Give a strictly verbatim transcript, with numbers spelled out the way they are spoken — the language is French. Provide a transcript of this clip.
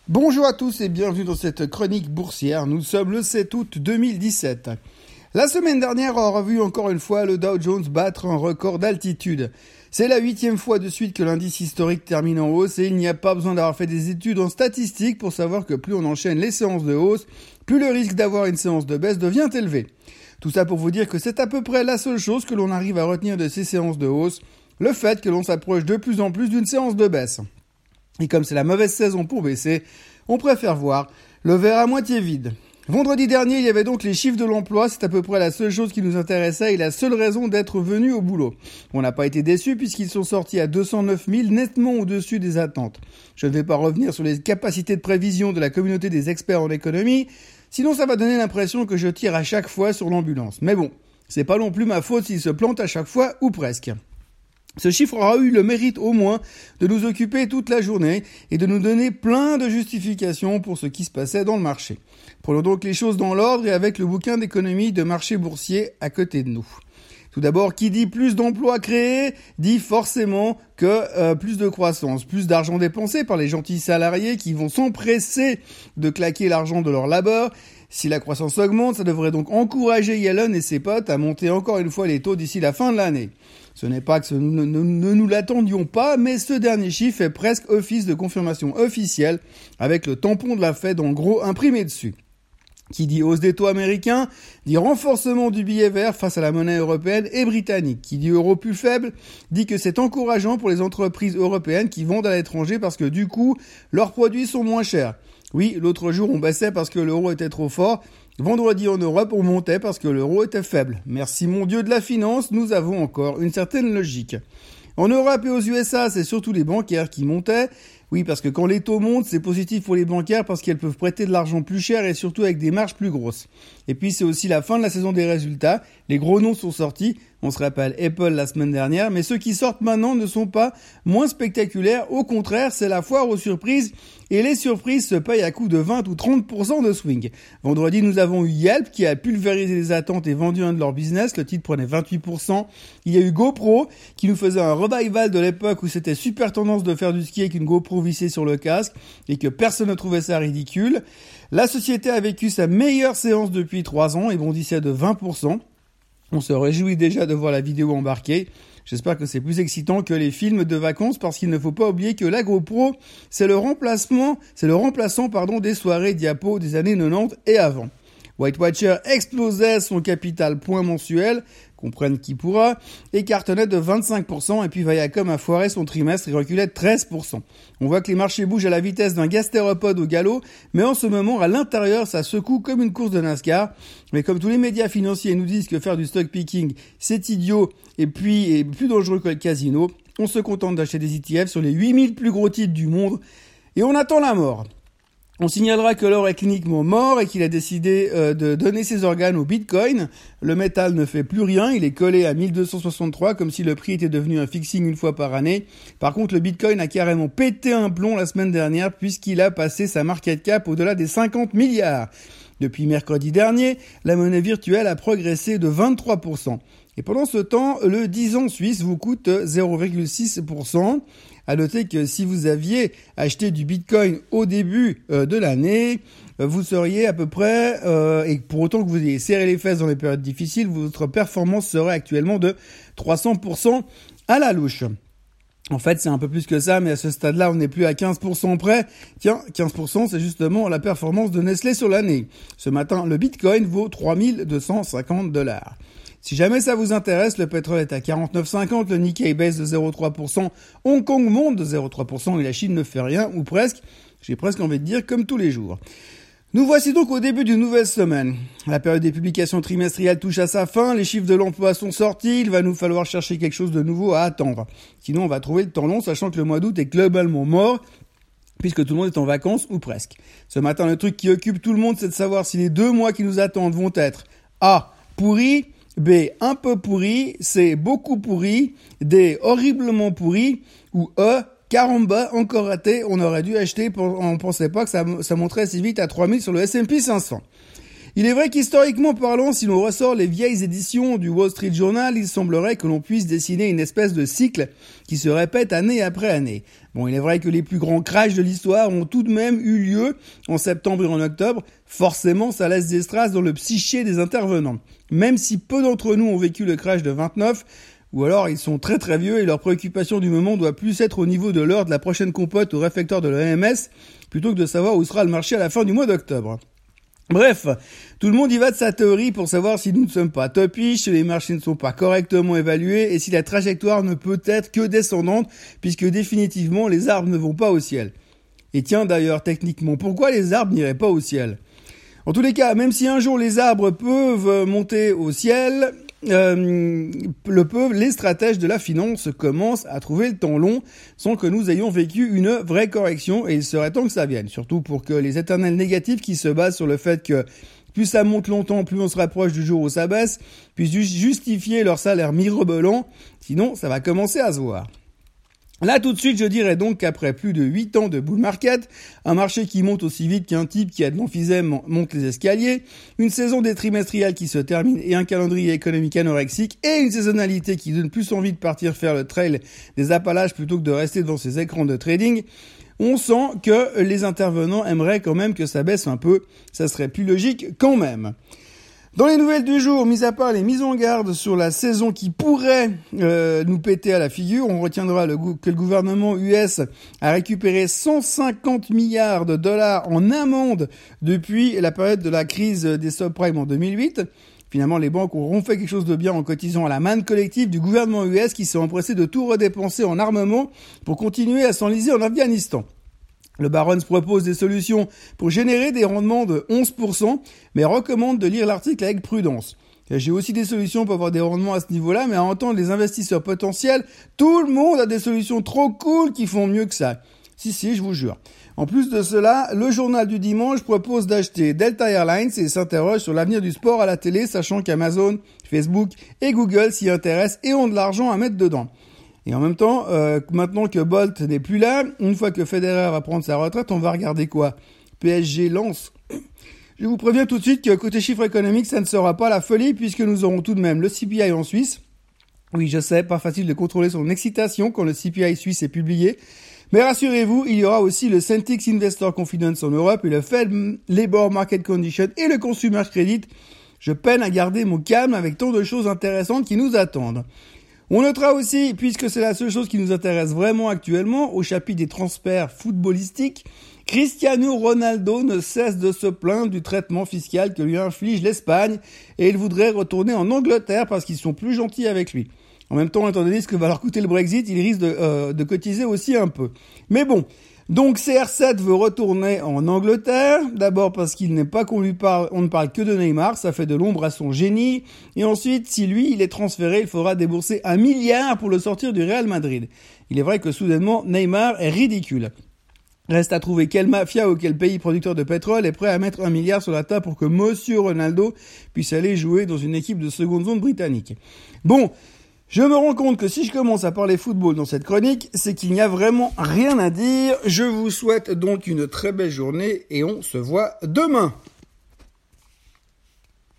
Bonjour à tous et bienvenue dans cette chronique boursière. Nous sommes le sept août deux mille dix-sept. La semaine dernière, on a revu encore une fois le Dow Jones battre un record d'altitude. C'est la huitième fois de suite que l'indice historique termine en hausse et il n'y a pas besoin d'avoir fait des études en statistique pour savoir que plus on enchaîne les séances de hausse, plus le risque d'avoir une séance de baisse devient élevé. Tout ça pour vous dire que c'est à peu près la seule chose que l'on arrive à retenir de ces séances de hausse, le fait que l'on s'approche de plus en plus d'une séance de baisse. Et comme c'est la mauvaise saison pour baisser, on préfère voir le verre à moitié vide. Vendredi dernier, il y avait donc les chiffres de l'emploi, c'est à peu près la seule chose qui nous intéressait et la seule raison d'être venu au boulot. On n'a pas été déçus puisqu'ils sont sortis à deux cent neuf mille, nettement au-dessus des attentes. Je ne vais pas revenir sur les capacités de prévision de la communauté des experts en économie, sinon ça va donner l'impression que je tire à chaque fois sur l'ambulance. Mais bon, c'est pas non plus ma faute s'ils se plantent à chaque fois, ou presque. Ce chiffre aura eu le mérite au moins de nous occuper toute la journée et de nous donner plein de justifications pour ce qui se passait dans le marché. Prenons donc les choses dans l'ordre et avec le bouquin d'économie de marché boursier à côté de nous. Tout d'abord, qui dit plus d'emplois créés, dit forcément que euh, plus de croissance, plus d'argent dépensé par les gentils salariés qui vont s'empresser de claquer l'argent de leur labeur. Si la croissance augmente, ça devrait donc encourager Yellen et ses potes à monter encore une fois les taux d'ici la fin de l'année. Ce n'est pas que ce, nous ne, ne, ne nous l'attendions pas, mais ce dernier chiffre fait presque office de confirmation officielle avec le tampon de la Fed en gros imprimé dessus. Qui dit hausse des taux américains, dit renforcement du billet vert face à la monnaie européenne et britannique. Qui dit euro plus faible, dit que c'est encourageant pour les entreprises européennes qui vendent à l'étranger parce que du coup, leurs produits sont moins chers. Oui, l'autre jour on baissait parce que l'euro était trop fort. Vendredi en Europe, on montait parce que l'euro était faible. Merci mon Dieu de la finance, nous avons encore une certaine logique. En Europe et aux U S A, c'est surtout les bancaires qui montaient. Oui, parce que quand les taux montent, c'est positif pour les bancaires parce qu'elles peuvent prêter de l'argent plus cher et surtout avec des marges plus grosses. Et puis c'est aussi la fin de la saison des résultats. Les gros noms sont sortis. On se rappelle Apple la semaine dernière, mais ceux qui sortent maintenant ne sont pas moins spectaculaires. Au contraire, c'est la foire aux surprises et les surprises se payent à coût de vingt ou trente pour cent de swing. Vendredi, nous avons eu Yelp qui a pulvérisé les attentes et vendu un de leurs business. Le titre prenait vingt-huit pour cent. Il y a eu GoPro qui nous faisait un revival de l'époque où c'était super tendance de faire du ski avec une GoPro vissée sur le casque et que personne ne trouvait ça ridicule. La société a vécu sa meilleure séance depuis trois ans et bondissait de vingt pour cent. On se réjouit déjà de voir la vidéo embarquée. J'espère que c'est plus excitant que les films de vacances parce qu'il ne faut pas oublier que la GoPro, c'est le remplacement, c'est le remplaçant, pardon, des soirées diapo des années quatre-vingt-dix et avant. White Watcher explosait son capital point mensuel, comprenne qui pourra, et cartonnait de vingt-cinq pour cent, et puis Viacom a foiré son trimestre et reculait de treize pour cent. On voit que les marchés bougent à la vitesse d'un gastéropode au galop, mais en ce moment, à l'intérieur, ça secoue comme une course de NASCAR. Mais comme tous les médias financiers nous disent que faire du stock picking, c'est idiot, et puis et plus dangereux que le casino, on se contente d'acheter des E T F sur les huit mille plus gros titres du monde, et on attend la mort. On signalera que l'or est cliniquement mort et qu'il a décidé euh, de donner ses organes au Bitcoin. Le métal ne fait plus rien, il est collé à mille deux cent soixante-trois comme si le prix était devenu un fixing une fois par année. Par contre, le Bitcoin a carrément pété un plomb la semaine dernière puisqu'il a passé sa market cap au-delà des cinquante milliards. Depuis mercredi dernier, la monnaie virtuelle a progressé de vingt-trois pour cent. Et pendant ce temps, le dix ans suisse vous coûte zéro virgule six pour cent. À noter que si vous aviez acheté du Bitcoin au début euh, de l'année, euh, vous seriez à peu près, euh, et pour autant que vous ayez serré les fesses dans les périodes difficiles, votre performance serait actuellement de trois cents pour cent à la louche. En fait, c'est un peu plus que ça, mais à ce stade-là, on n'est plus à quinze pour cent près. Tiens, quinze pour cent, c'est justement la performance de Nestlé sur l'année. Ce matin, le Bitcoin vaut trois mille deux cent cinquante dollars. Si jamais ça vous intéresse, le pétrole est à quarante-neuf cinquante, le Nikkei baisse de zéro virgule trois pour cent, Hong Kong monte de zéro virgule trois pour cent et la Chine ne fait rien, ou presque, j'ai presque envie de dire comme tous les jours. Nous voici donc au début d'une nouvelle semaine. La période des publications trimestrielles touche à sa fin, les chiffres de l'emploi sont sortis, il va nous falloir chercher quelque chose de nouveau à attendre. Sinon on va trouver le temps long, sachant que le mois d'août est globalement mort, puisque tout le monde est en vacances, ou presque. Ce matin, le truc qui occupe tout le monde, c'est de savoir si les deux mois qui nous attendent vont être A. pourris, B. un peu pourri, C. beaucoup pourri, D. horriblement pourri, ou E. caramba, encore raté, on aurait dû acheter, on ne pensait pas que ça, ça monterait si vite à trois mille sur le S and P cinq cents. Il est vrai qu'historiquement parlant, si l'on ressort les vieilles éditions du Wall Street Journal, il semblerait que l'on puisse dessiner une espèce de cycle qui se répète année après année. Bon, il est vrai que les plus grands crashs de l'histoire ont tout de même eu lieu en septembre et en octobre. Forcément, ça laisse des traces dans le psyché des intervenants. Même si peu d'entre nous ont vécu le crash de vingt-neuf, ou alors ils sont très très vieux et leur préoccupation du moment doit plus être au niveau de l'heure de la prochaine compote au réfectoire de l'O M S, plutôt que de savoir où sera le marché à la fin du mois d'octobre. Bref, tout le monde y va de sa théorie pour savoir si nous ne sommes pas topiches, si les marchés ne sont pas correctement évalués et si la trajectoire ne peut être que descendante puisque définitivement les arbres ne vont pas au ciel. Et tiens d'ailleurs techniquement, pourquoi les arbres n'iraient pas au ciel ? En tous les cas, même si un jour les arbres peuvent monter au ciel, euh, le peuvent, les stratèges de la finance commencent à trouver le temps long sans que nous ayons vécu une vraie correction et il serait temps que ça vienne. Surtout pour que les éternels négatifs qui se basent sur le fait que plus ça monte longtemps, plus on se rapproche du jour où ça baisse, puissent justifier leur salaire mirobolant, sinon ça va commencer à se voir. Là, tout de suite, je dirais donc qu'après plus de huit ans de bull market, un marché qui monte aussi vite qu'un type qui a de l'emphysème monte les escaliers, une saison des trimestriels qui se termine et un calendrier économique anorexique et une saisonnalité qui donne plus envie de partir faire le trail des Appalaches plutôt que de rester devant ses écrans de trading, on sent que les intervenants aimeraient quand même que ça baisse un peu. Ça serait plus logique quand même. Dans les nouvelles du jour, mis à part les mises en garde sur la saison qui pourrait euh, nous péter à la figure, on retiendra le, que le gouvernement U S a récupéré cent cinquante milliards de dollars en amende depuis la période de la crise des subprimes en deux mille huit. Finalement, les banques auront fait quelque chose de bien en cotisant à la manne collective du gouvernement U S qui s'est empressé de tout redépenser en armement pour continuer à s'enliser en Afghanistan. Le Barron's propose des solutions pour générer des rendements de onze pour cent, mais recommande de lire l'article avec prudence. J'ai aussi des solutions pour avoir des rendements à ce niveau-là, mais à entendre les investisseurs potentiels, tout le monde a des solutions trop cool qui font mieux que ça. Si, si, je vous jure. En plus de cela, le journal du dimanche propose d'acheter Delta Airlines et s'interroge sur l'avenir du sport à la télé, sachant qu'Amazon, Facebook et Google s'y intéressent et ont de l'argent à mettre dedans. Et en même temps, euh, maintenant que Bolt n'est plus là, une fois que Federer va prendre sa retraite, on va regarder quoi ? P S G lance. Je vous préviens tout de suite que côté chiffre économique, ça ne sera pas la folie puisque nous aurons tout de même le C P I en Suisse. Oui, je sais, pas facile de contrôler son excitation quand le C P I suisse est publié. Mais rassurez-vous, il y aura aussi le Centix Investor Confidence en Europe et le Fed Labor Market Condition et le Consumer Credit. Je peine à garder mon calme avec tant de choses intéressantes qui nous attendent. On notera aussi, puisque c'est la seule chose qui nous intéresse vraiment actuellement, au chapitre des transferts footballistiques, Cristiano Ronaldo ne cesse de se plaindre du traitement fiscal que lui inflige l'Espagne et il voudrait retourner en Angleterre parce qu'ils sont plus gentils avec lui. En même temps, étant donné ce que va leur coûter le Brexit, il risque de, euh, de cotiser aussi un peu. Mais bon, donc C R sept veut retourner en Angleterre, d'abord parce qu'il n'est pas qu'on lui parle, on ne parle que de Neymar, ça fait de l'ombre à son génie, et ensuite, si lui, il est transféré, il faudra débourser un milliard pour le sortir du Real Madrid. Il est vrai que soudainement, Neymar est ridicule. Reste à trouver quelle mafia ou quel pays producteur de pétrole est prêt à mettre un milliard sur la table pour que Monsieur Ronaldo puisse aller jouer dans une équipe de seconde zone britannique. Bon, je me rends compte que si je commence à parler football dans cette chronique, c'est qu'il n'y a vraiment rien à dire. Je vous souhaite donc une très belle journée et on se voit demain.